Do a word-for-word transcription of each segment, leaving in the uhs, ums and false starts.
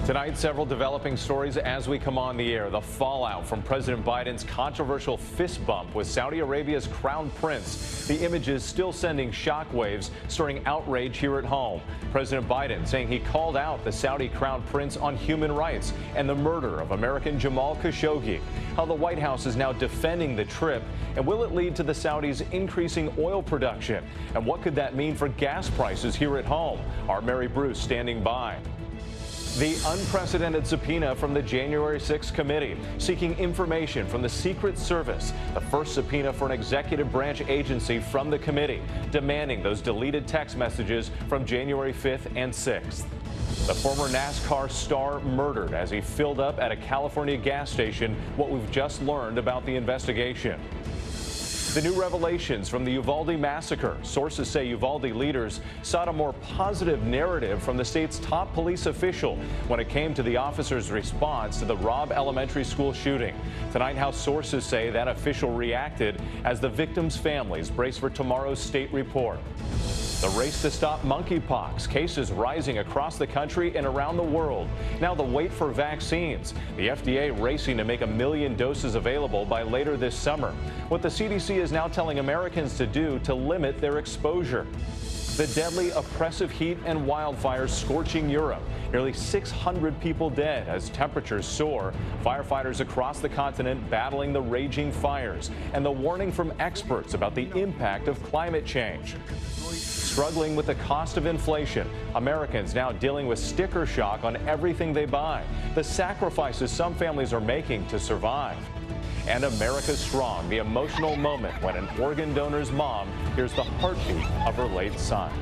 Tonight, several developing stories as we come on the air. The fallout from President Biden's controversial fist bump with Saudi Arabia's crown prince. The images still sending shockwaves, stirring outrage here at home. President Biden saying he called out the Saudi crown prince on human rights and the murder of American Jamal Khashoggi. How the White House is now defending the trip, and will it lead to the Saudis increasing oil production? And what could that mean for gas prices here at home? Our Mary Bruce standing by. The unprecedented subpoena from the January sixth committee seeking information from the Secret Service, the first subpoena for an executive branch agency from the committee, demanding those deleted text messages from January fifth and sixth. The former NASCAR star murdered as he filled up at a California gas station. What we've just learned about the investigation. The new revelations from the Uvalde massacre. Sources say Uvalde leaders sought a more positive narrative from the state's top police official when it came to the officers' response to the Robb Elementary School shooting. Tonight, how sources say that official reacted as the victims' families brace for tomorrow's state report. The race to stop monkeypox, cases rising across the country and around the world. Now the wait for vaccines. The F D A racing to make a million doses available by later this summer. What the C D C is now telling Americans to do to limit their exposure. The deadly, oppressive heat and wildfires scorching Europe. Nearly six hundred people dead as temperatures soar. Firefighters across the continent battling the raging fires. And the warning from experts about the impact of climate change. Struggling with the cost of inflation. Americans now dealing with sticker shock on everything they buy. The sacrifices some families are making to survive. And America Strong, the emotional moment when an organ donor's mom hears the heartbeat of her late son.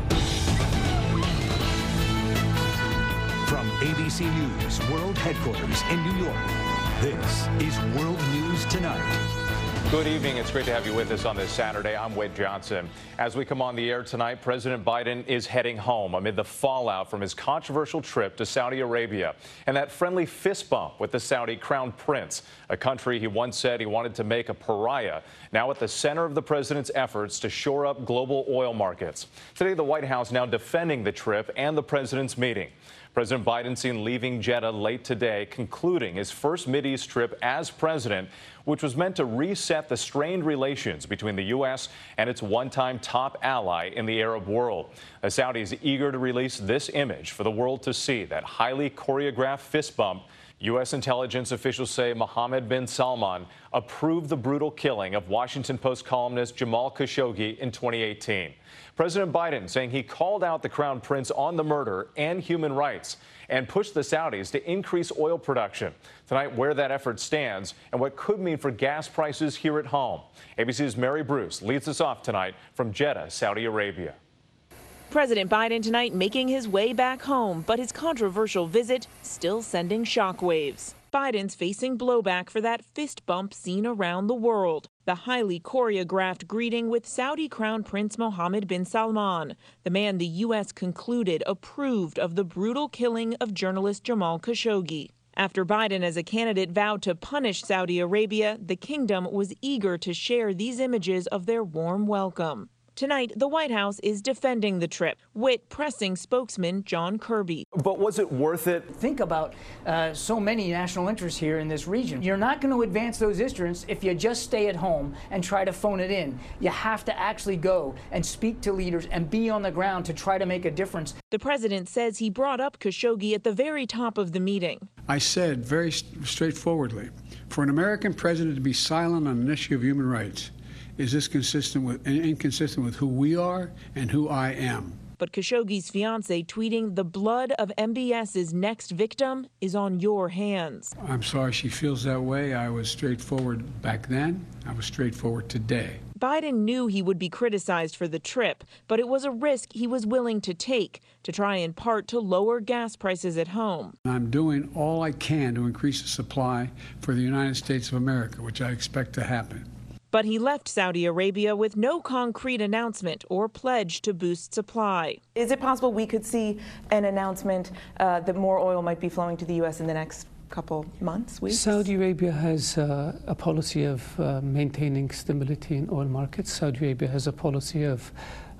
From A B C News World Headquarters in New York, this is World News Tonight. Good evening. It's great to have you with us on this Saturday. I'm Wade Johnson. As we come on the air tonight, President Biden is heading home amid the fallout from his controversial trip to Saudi Arabia and that friendly fist bump with the Saudi crown prince, a country he once said he wanted to make a pariah, now at the center of the president's efforts to shore up global oil markets. Today, the White House now defending the trip and the president's meeting. President Biden seen leaving Jeddah late today, concluding his first Mideast trip as president, which was meant to reset the strained relations between the U S and its one-time top ally in the Arab world. The Saudis eager to release this image for the world to see, that highly choreographed fist bump. U S intelligence officials say Mohammed bin Salman approved the brutal killing of Washington Post columnist Jamal Khashoggi in twenty eighteen. President Biden saying he called out the crown prince on the murder and human rights and pushed the Saudis to increase oil production. Tonight, where that effort stands and what could mean for gas prices here at home. A B C's Mary Bruce leads us off tonight from Jeddah, Saudi Arabia. President Biden tonight making his way back home, but his controversial visit still sending shockwaves. Biden's facing blowback for that fist bump seen around the world. The highly choreographed greeting with Saudi Crown Prince Mohammed bin Salman, the man the U S concluded approved of the brutal killing of journalist Jamal Khashoggi. After Biden as a candidate vowed to punish Saudi Arabia, the kingdom was eager to share these images of their warm welcome. Tonight, the White House is defending the trip, with pressing spokesman John Kirby. But was it worth it? Think about uh, so many national interests here in this region. You're not going to advance those interests if you just stay at home and try to phone it in. You have to actually go and speak to leaders and be on the ground to try to make a difference. The president says he brought up Khashoggi at the very top of the meeting. I said very straightforwardly, for an American president to be silent on an issue of human rights, is this consistent with and inconsistent with who we are and who I am? But Khashoggi's fiancée tweeting, the blood of M B S's next victim is on your hands. I'm sorry she feels that way. I was straightforward back then. I was straightforward today. Biden knew he would be criticized for the trip, but it was a risk he was willing to take to try in part to lower gas prices at home. I'm doing all I can to increase the supply for the United States of America, which I expect to happen. But he left Saudi Arabia with no concrete announcement or pledge to boost supply. Is it possible we could see an announcement uh, that more oil might be flowing to the U S in the next couple months, weeks? Saudi Arabia has uh, a policy of uh, maintaining stability in oil markets. Saudi Arabia has a policy of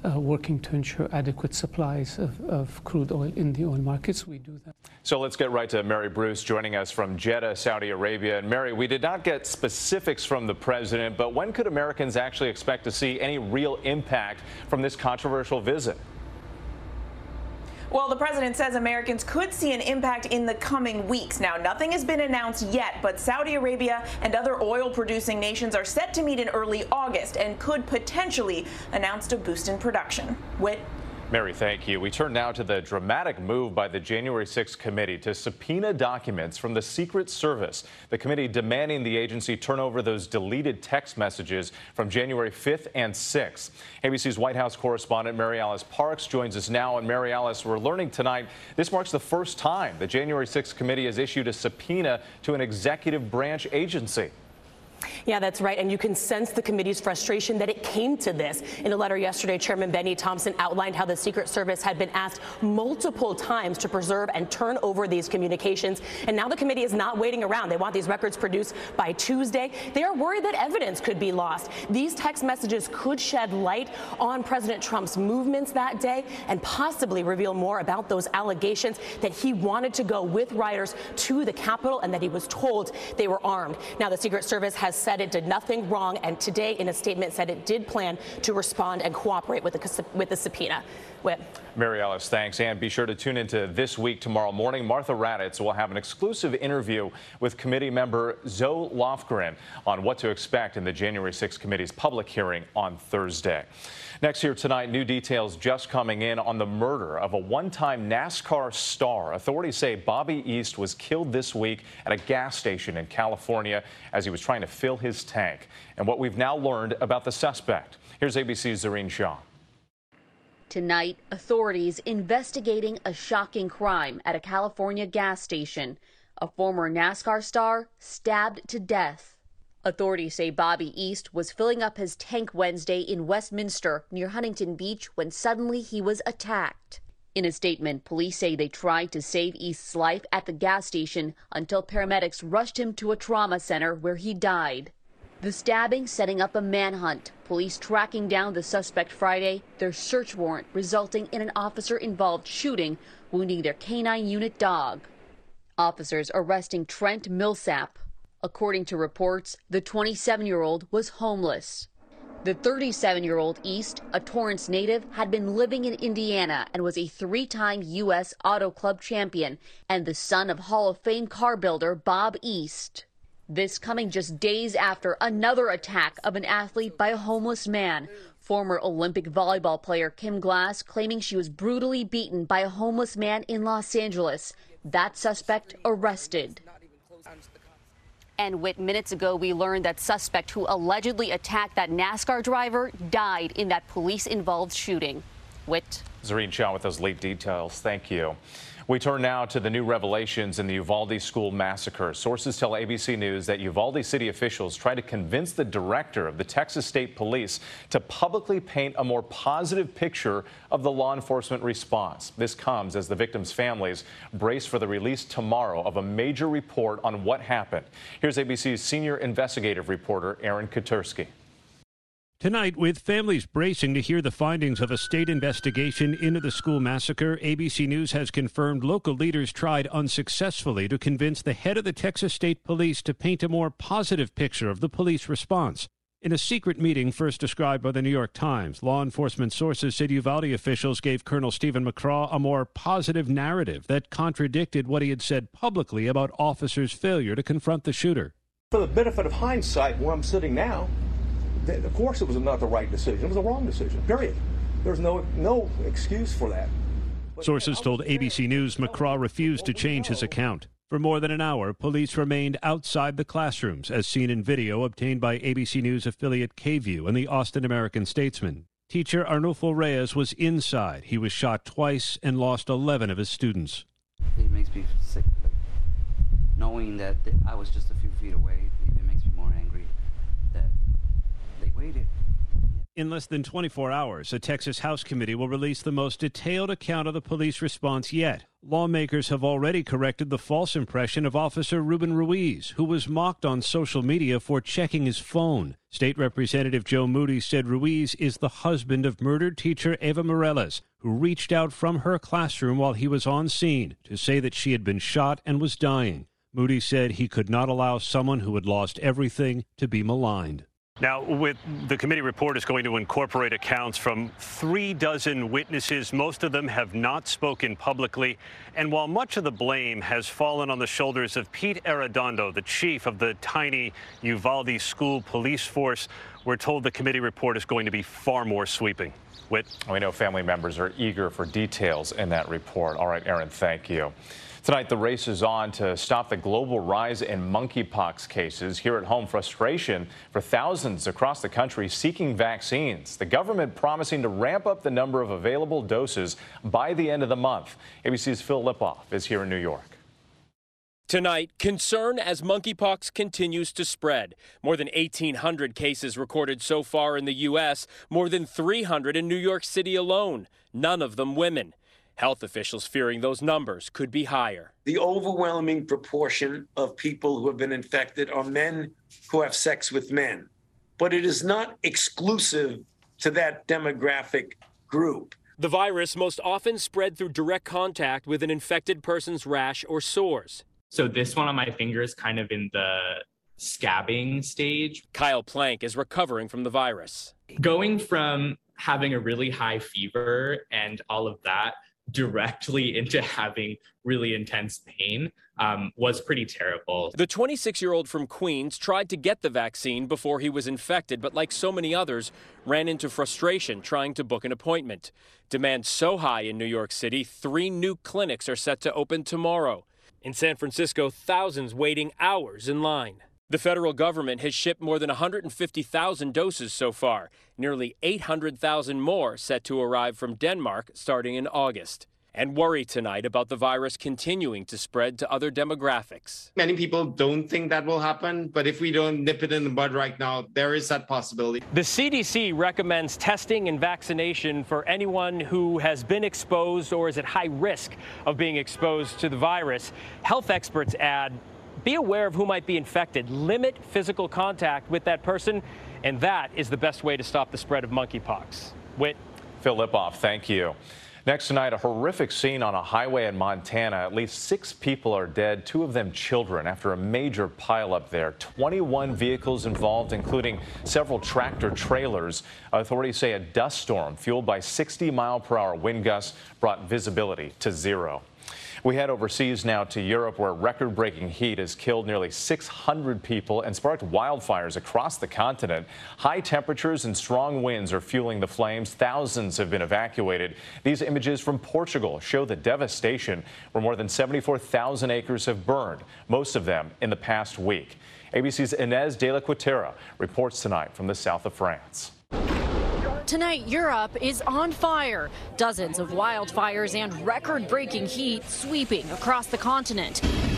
uh, working to ensure adequate supplies of, of crude oil in the oil markets. We do that. So let's get right to Mary Bruce joining us from Jeddah, Saudi Arabia. And Mary, we did not get specifics from the president, but when could Americans actually expect to see any real impact from this controversial visit? Well, the president says Americans could see an impact in the coming weeks. Now, nothing has been announced yet, but Saudi Arabia and other oil-producing nations are set to meet in early August and could potentially announce a boost in production. Whit? Mary, thank you. We turn now to the dramatic move by the January sixth committee to subpoena documents from the Secret Service. The committee demanding the agency turn over those deleted text messages from January fifth and sixth. A B C's White House correspondent Mary Alice Parks joins us now. And Mary Alice, we're learning tonight this marks the first time the January sixth committee has issued a subpoena to an executive branch agency. Yeah, that's right. And you can sense the committee's frustration that it came to this. In a letter yesterday, Chairman Benny Thompson outlined how the Secret Service had been asked multiple times to preserve and turn over these communications. And now the committee is not waiting around. They want these records produced by Tuesday. They are worried that evidence could be lost. These text messages could shed light on President Trump's movements that day and possibly reveal more about those allegations that he wanted to go with rioters to the Capitol and that he was told they were armed. Now, the Secret Service has said it did nothing wrong, and today in a statement said it did plan to respond and cooperate with the, with the subpoena. Whit. Mary Alice, thanks. And be sure to tune into This Week tomorrow morning. Martha Raddatz will have an exclusive interview with committee member Zoe Lofgren on what to expect in the January sixth committee's public hearing on Thursday. Next here tonight, new details just coming in on the murder of a one-time NASCAR star. Authorities say Bobby East was killed this week at a gas station in California as he was trying to fill his tank. And what we've now learned about the suspect. Here's A B C's Zareen Shah. Tonight, authorities investigating a shocking crime at a California gas station. A former NASCAR star stabbed to death. Authorities say Bobby East was filling up his tank Wednesday in Westminster near Huntington Beach when suddenly he was attacked. In a statement, police say they tried to save East's life at the gas station until paramedics rushed him to a trauma center where he died. The stabbing setting up a manhunt. Police tracking down the suspect Friday. Their search warrant resulting in an officer-involved shooting, wounding their canine unit dog. Officers arresting Trent Millsap. According to reports, the twenty-seven-year-old was homeless. The thirty-seven-year-old East, a Torrance native, had been living in Indiana and was a three-time U S Auto Club champion and the son of Hall of Fame car builder Bob East. This coming just days after another attack of an athlete by a homeless man. Former Olympic volleyball player Kim Glass claiming she was brutally beaten by a homeless man in Los Angeles. That suspect arrested. And Whit, minutes ago, we learned that suspect who allegedly attacked that NASCAR driver died in that police-involved shooting. Whit. Zareen Shah with those late details. Thank you. We turn now to the new revelations in the Uvalde school massacre. Sources tell A B C News that Uvalde city officials tried to convince the director of the Texas State Police to publicly paint a more positive picture of the law enforcement response. This comes as the victims' families brace for the release tomorrow of a major report on what happened. Here's A B C's senior investigative reporter, Aaron Katursky. Tonight, with families bracing to hear the findings of a state investigation into the school massacre, A B C News has confirmed local leaders tried unsuccessfully to convince the head of the Texas State Police to paint a more positive picture of the police response. In a secret meeting first described by the New York Times, law enforcement sources said Uvalde officials gave Colonel Stephen McCraw a more positive narrative that contradicted what he had said publicly about officers' failure to confront the shooter. For the benefit of hindsight, where I'm sitting now, of course it was not the right decision. It was the wrong decision, period. There's no no excuse for that. Sources told A B C News McCraw refused to change his account. For more than an hour, police remained outside the classrooms, as seen in video obtained by A B C News affiliate K-View and the Austin American-Statesman. Teacher Arnulfo Reyes was inside. He was shot twice and lost eleven of his students. It makes me sick. Knowing that I was just a few feet away, it makes me more angry that they waited. In less than twenty-four hours, a Texas House committee will release the most detailed account of the police response yet. Lawmakers have already corrected the false impression of Officer Ruben Ruiz, who was mocked on social media for checking his phone. State Representative Joe Moody said Ruiz is the husband of murdered teacher Eva Morales, who reached out from her classroom while he was on scene to say that she had been shot and was dying. Moody said he could not allow someone who had lost everything to be maligned. Now, with the committee report is going to incorporate accounts from three dozen witnesses. Most of them have not spoken publicly. And while much of the blame has fallen on the shoulders of Pete Arredondo, the chief of the tiny Uvalde school police force, we're told the committee report is going to be far more sweeping. Whit? We know family members are eager for details in that report. All right, Aaron, thank you. Tonight, the race is on to stop the global rise in monkeypox cases. Here at home, frustration for thousands across the country seeking vaccines. The government promising to ramp up the number of available doses by the end of the month. A B C's Phil Lipoff is here in New York. Tonight, concern as monkeypox continues to spread. More than eighteen hundred cases recorded so far in the U S, more than three hundred in New York City alone, none of them women. Health officials fearing those numbers could be higher. The overwhelming proportion of people who have been infected are men who have sex with men. But it is not exclusive to that demographic group. The virus most often spread through direct contact with an infected person's rash or sores. So this one on my finger is kind of in the scabbing stage. Kyle Plank is recovering from the virus. Going from having a really high fever and all of that directly into having really intense pain um, was pretty terrible. The twenty-six-year-old from Queens tried to get the vaccine before he was infected, but like so many others, ran into frustration trying to book an appointment. Demand so high in New York City, three new clinics are set to open tomorrow. In San Francisco, thousands waiting hours in line. The federal government has shipped more than one hundred fifty thousand doses so far, nearly eight hundred thousand more set to arrive from Denmark starting in August. And worry tonight about the virus continuing to spread to other demographics. Many people don't think that will happen, but if we don't nip it in the bud right now, there is that possibility. The C D C recommends testing and vaccination for anyone who has been exposed or is at high risk of being exposed to the virus. Health experts add, be aware of who might be infected, limit physical contact with that person, and that is the best way to stop the spread of monkeypox. Whit? Phil Lipoff, thank you. Next tonight, a horrific scene on a highway in Montana. At least six people are dead, two of them children, after a major pileup there. twenty-one vehicles involved, including several tractor trailers. Authorities say a dust storm fueled by sixty mile per hour wind gusts brought visibility to zero. We head overseas now to Europe, where record-breaking heat has killed nearly six hundred people and sparked wildfires across the continent. High temperatures and strong winds are fueling the flames. Thousands have been evacuated. These images from Portugal show the devastation, where more than seventy-four thousand acres have burned, most of them in the past week. A B C's Inez de la Cuetara reports tonight from the south of France. Tonight, Europe is on fire. Dozens of wildfires and record-breaking heat sweeping across the continent.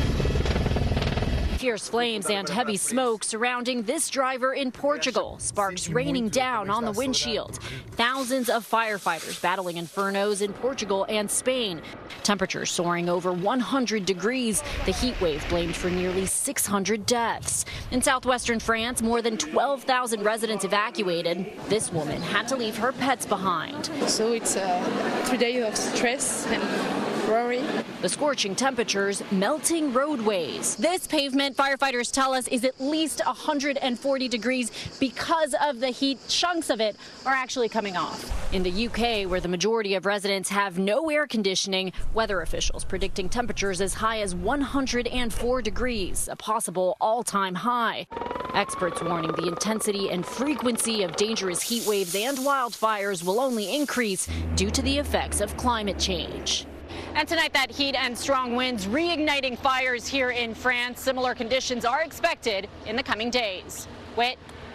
Fierce flames and heavy smoke surrounding this driver in Portugal, sparks raining down on the windshield. Thousands of firefighters battling infernos in Portugal and Spain. Temperatures soaring over one hundred degrees. The heat wave blamed for nearly six hundred deaths. In southwestern France, more than twelve thousand residents evacuated. This woman had to leave her pets behind. So it's uh, three days of stress and worry. The scorching temperatures melting roadways. This pavement, firefighters tell us, is at least one hundred forty degrees because of the heat. Chunks of it are actually coming off. In the U K, where the majority of residents have no air conditioning, weather officials predicting temperatures as high as one hundred four degrees, a possible all-time high. Experts warning the intensity and frequency of dangerous heat waves and wildfires will only increase due to the effects of climate change. And tonight, that heat and strong winds reigniting fires here in France. Similar conditions are expected in the coming days. Whit?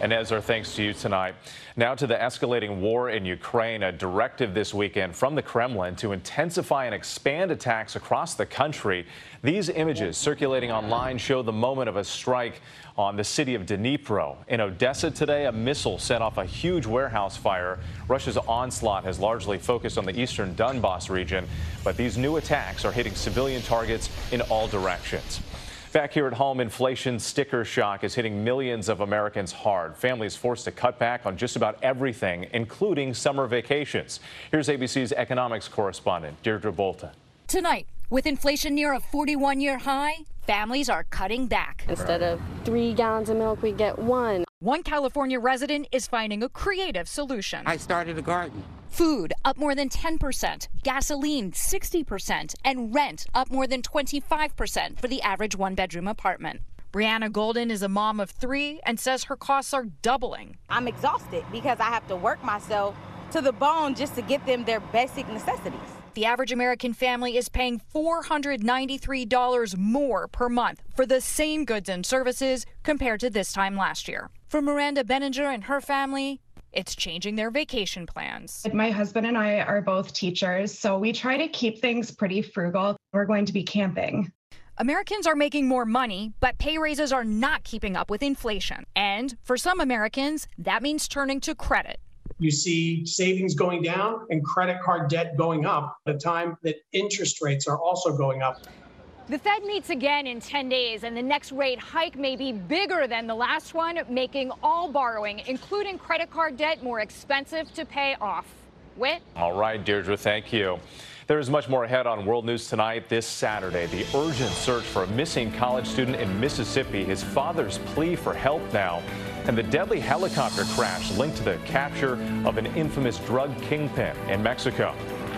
Inez, our thanks to you tonight. Now to the escalating war in Ukraine, a directive this weekend from the Kremlin to intensify and expand attacks across the country. These images circulating online show the moment of a strike on the city of Dnipro. In Odessa today, a missile set off a huge warehouse fire. Russia's onslaught has largely focused on the eastern Donbas region, but these new attacks are hitting civilian targets in all directions. Back here at home, inflation sticker shock is hitting millions of Americans hard. Families forced to cut back on just about everything, including summer vacations. Here's A B C's economics correspondent, Deirdre Bolton. Tonight, with inflation near a forty-one year high, families are cutting back. Instead of three gallons of milk, we get one. One California resident is finding a creative solution. I started a garden. Food up more than ten percent, gasoline sixty percent, and rent up more than twenty-five percent for the average one-bedroom apartment. Brianna Golden is a mom of three and says her costs are doubling. I'm exhausted because I have to work myself to the bone just to get them their basic necessities. The average American family is paying four hundred ninety-three dollars more per month for the same goods and services compared to this time last year. For Miranda Benninger and her family, it's changing their vacation plans. My husband and I are both teachers, so we try to keep things pretty frugal. We're going to be camping. Americans are making more money, but pay raises are not keeping up with inflation. And for some Americans, that means turning to credit. You see savings going down and credit card debt going up at a time that interest rates are also going up. The Fed meets again in ten days, and the next rate hike may be bigger than the last one, making all borrowing, including credit card debt, more expensive to pay off. Whit? All right, Deirdre, thank you. There is much more ahead on World News Tonight. This Saturday, the urgent search for a missing college student in Mississippi, his father's plea for help now, and the deadly helicopter crash linked to the capture of an infamous drug kingpin in Mexico.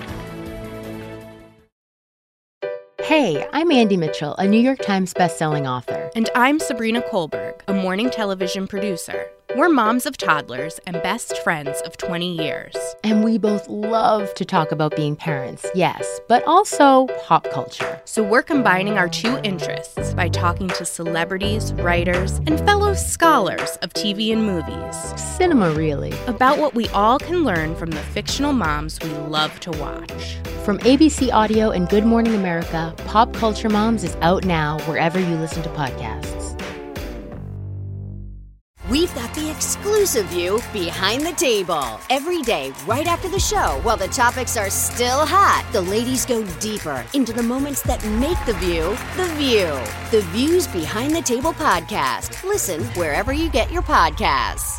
Hey, I'm Andy Mitchell, a New York Times bestselling author. And I'm Sabrina Kohlberg, a morning television producer. We're moms of toddlers and best friends of twenty years. And we both love to talk about being parents, yes, but also pop culture. So we're combining our two interests by talking to celebrities, writers, and fellow scholars of T V and movies. Cinema, really. About what we all can learn from the fictional moms we love to watch. From A B C Audio and Good Morning America, Pop Culture Moms is out now wherever you listen to podcasts. We've got the exclusive view behind the table. Every day, right after the show, while the topics are still hot, the ladies go deeper into the moments that make the view the view. The Views Behind the Table podcast. Listen wherever you get your podcasts.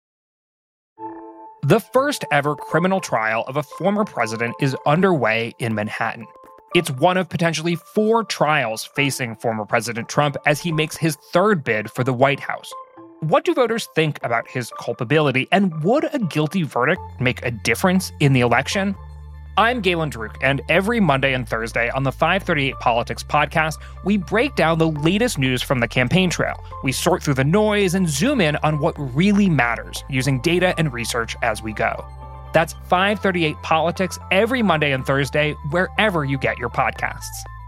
The first ever criminal trial of a former president is underway in Manhattan. It's one of potentially four trials facing former President Trump as he makes his third bid for the White House. What do voters think about his culpability, and would a guilty verdict make a difference in the election? I'm Galen Druk, and every Monday and Thursday on the five thirty-eight Politics podcast, we break down the latest news from the campaign trail. We sort through the noise and zoom in on what really matters, using data and research as we go. That's five thirty-eight Politics every Monday and Thursday, wherever you get your podcasts.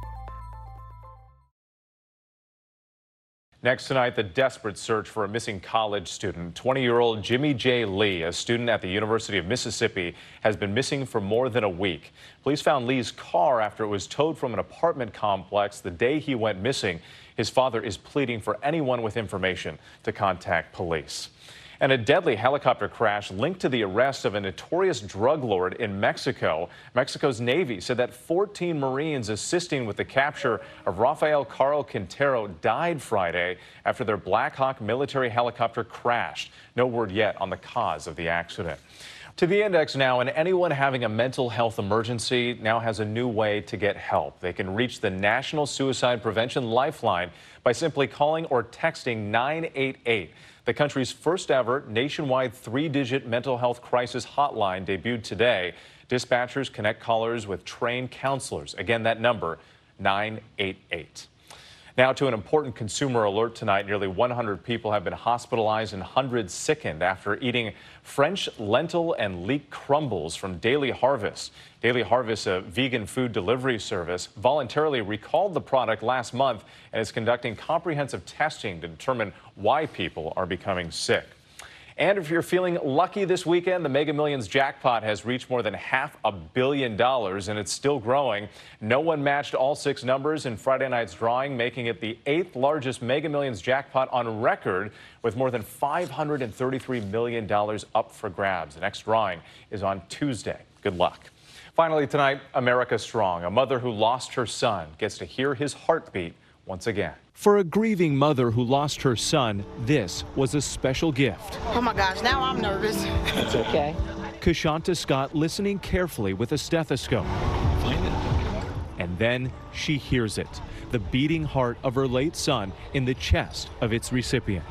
Next tonight, the desperate search for a missing college student. twenty-year-old Jimmy J. Lee, a student at the University of Mississippi, has been missing for more than a week. Police found Lee's car after it was towed from an apartment complex the day he went missing. His father is pleading for anyone with information to contact police. And a deadly helicopter crash linked to the arrest of a notorious drug lord in Mexico. Mexico's Navy said that fourteen Marines assisting with the capture of Rafael Caro Quintero died Friday after their Black Hawk military helicopter crashed. No word yet on the cause of the accident. To the index now, and anyone having a mental health emergency now has a new way to get help. They can reach the National Suicide Prevention Lifeline by simply calling or texting nine eight eight. The country's first ever nationwide three-digit mental health crisis hotline debuted today. Dispatchers connect callers with trained counselors. Again, that number, nine eight eight. Now to an important consumer alert tonight. Nearly one hundred people have been hospitalized and hundreds sickened after eating French lentil and leek crumbles from Daily Harvest. Daily Harvest, a vegan food delivery service, voluntarily recalled the product last month and is conducting comprehensive testing to determine why people are becoming sick. And if you're feeling lucky this weekend, the Mega Millions jackpot has reached more than half a billion dollars, and it's still growing. No one matched all six numbers in Friday night's drawing, making it the eighth largest Mega Millions jackpot on record, with more than five hundred thirty-three million dollars up for grabs. The next drawing is on Tuesday. Good luck. Finally tonight, America Strong. A mother who lost her son gets to hear his heartbeat once again. For a grieving mother who lost her son, this was a special gift. Oh my gosh, now I'm nervous. It's okay. Kashanta Scott listening carefully with a stethoscope. Find it. And then she hears it, the beating heart of her late son in the chest of its recipient.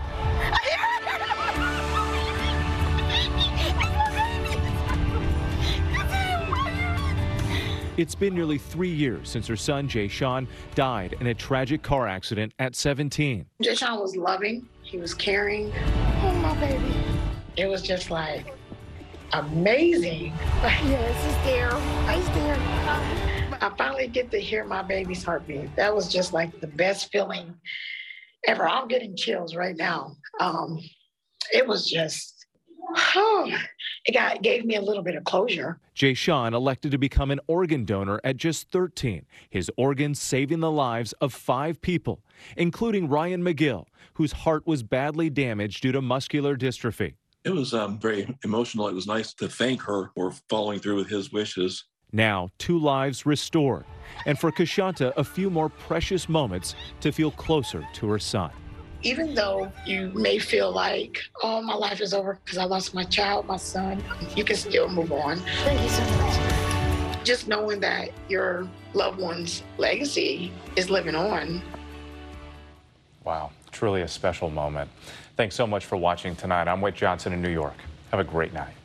It's been nearly three years since her son, Jay Sean, died in a tragic car accident at seventeen. Jay Sean was loving. He was caring. Oh, my baby. It was just like amazing. Yes, it's there. It's there. I finally get to hear my baby's heartbeat. That was just like the best feeling ever. I'm getting chills right now. Um, it was just, oh, it got, gave me a little bit of closure. Jay Sean elected to become an organ donor at just thirteen, his organs saving the lives of five people, including Ryan McGill, whose heart was badly damaged due to muscular dystrophy. It was um, very emotional. It was nice to thank her for following through with his wishes. Now, two lives restored, and for Kashanta, a few more precious moments to feel closer to her son. Even though you may feel like, oh, my life is over because I lost my child, my son, you can still move on. Thank you so much. Just knowing that your loved one's legacy is living on. Wow, truly a special moment. Thanks so much for watching tonight. I'm Wade Johnson in New York. Have a great night.